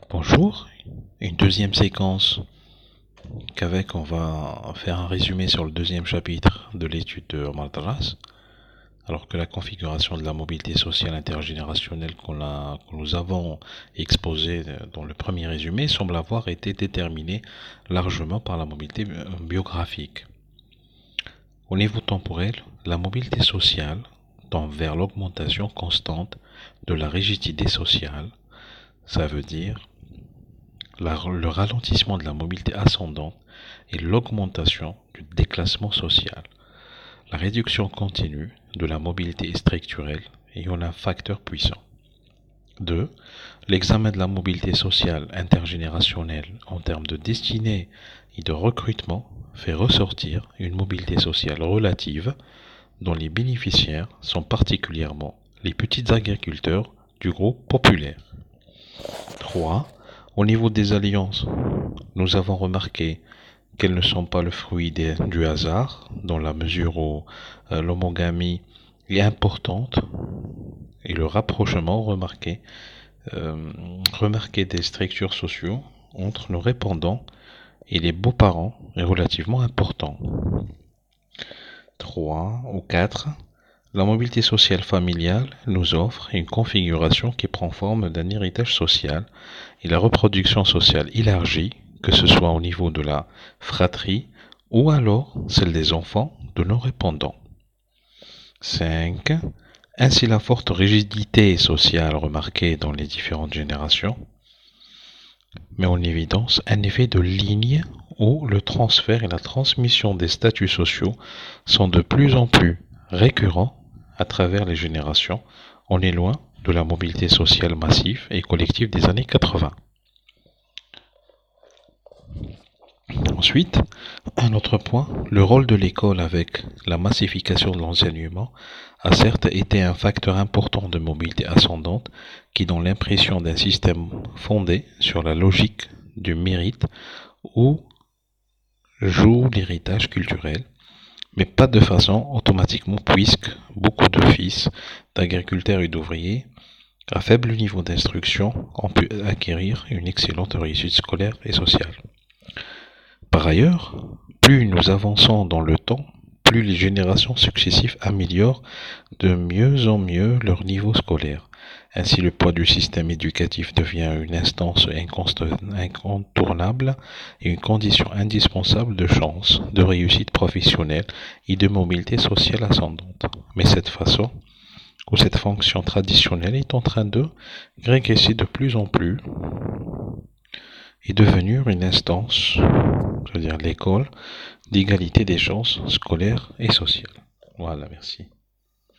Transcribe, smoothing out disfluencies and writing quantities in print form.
Bonjour, une deuxième séquence qu'avec on va faire un résumé sur le deuxième chapitre de l'étude de Omar Darras, alors que la configuration de la mobilité sociale intergénérationnelle que nous avons exposée dans le premier résumé semble avoir été déterminée largement par la mobilité biographique. Au niveau temporel, la mobilité sociale tend vers l'augmentation constante de la rigidité sociale, ça veut dire le ralentissement de la mobilité ascendante et l'augmentation du déclassement social. La réduction continue de la mobilité est structurelle et en un facteur puissant. 2. L'examen de la mobilité sociale intergénérationnelle en termes de destinée et de recrutement fait ressortir une mobilité sociale relative dont les bénéficiaires sont particulièrement les petits agriculteurs du groupe populaire. 3. Au niveau des alliances, nous avons remarqué qu'elles ne sont pas le fruit du hasard, dans la mesure où l'homogamie est importante et le rapprochement remarqué des structures sociaux entre nos répondants et les beaux-parents est relativement important. 3 ou 4. La mobilité sociale familiale nous offre une configuration qui prend forme d'un héritage social et la reproduction sociale élargie, que ce soit au niveau de la fratrie ou alors celle des enfants de nos répondants. 5. Ainsi la forte rigidité sociale remarquée dans les différentes générations met en évidence un effet de ligne où le transfert et la transmission des statuts sociaux sont de plus en plus récurrents à travers les générations. On est loin de la mobilité sociale massive et collective des années 80. Ensuite, un autre point, le rôle de l'école avec la massification de l'enseignement a certes été un facteur important de mobilité ascendante qui donne l'impression d'un système fondé sur la logique du mérite où joue l'héritage culturel, mais pas de façon automatiquement puisque beaucoup de fils d'agriculteurs et d'ouvriers à faible niveau d'instruction ont pu acquérir une excellente réussite scolaire et sociale. Par ailleurs, plus nous avançons dans le temps, plus les générations successives améliorent de mieux en mieux leur niveau scolaire. Ainsi, le poids du système éducatif devient une instance incontournable et une condition indispensable de chance, de réussite professionnelle et de mobilité sociale ascendante. Mais cette façon, ou cette fonction traditionnelle est en train de régresser de plus en plus et devenir une instance, c'est-à-dire l'école, d'égalité des chances scolaires et sociales. Voilà, merci.